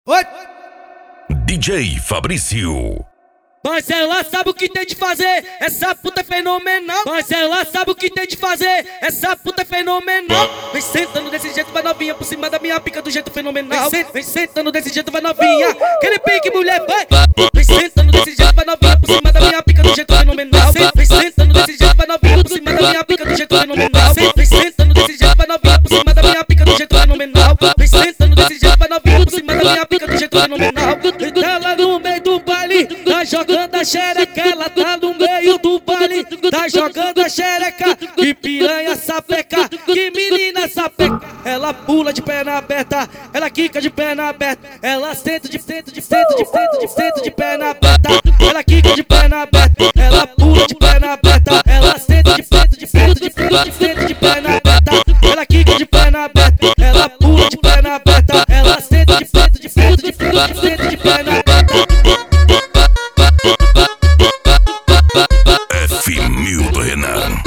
Oi? DJ Fabrício. Mas ela sabe o que tem de fazer, essa puta é fenomenal. Mas ela sabe o que tem de fazer, essa puta é fenomenal. Vem sentando desse jeito, vai novinha, por cima da minha pica do jeito fenomenal. Vem sentando desse jeito, vai novinha, aquele pique mulher, vai. Vem sentando desse jeito, vai novinha, por cima da minha pica do jeito fenomenal. Vem sentando desse jeito, vai novinha, por cima da minha pica do jeito fenomenal. Vem sentando desse jeito, vai novinha, por cima da minha pica do jeito fenomenal. Vem sentando desse jeito, vai novinha, por cima da minha pica do jeito fenomenal. Ela no meio do baile, tá jogando a xereca, ela tá no meio do baile, tá jogando a xereca. Que piranha sapeca, que menina sapeca. Ela pula de perna aberta, ela quica de perna aberta, ela senta de perna aberta, ela quica de perna aberta, ela pula de perna aberta, ela senta de perna aberta, ela quica de perna aberta, ela pula de perna aberta, ela senta de perna aberta. F1000 do Renan.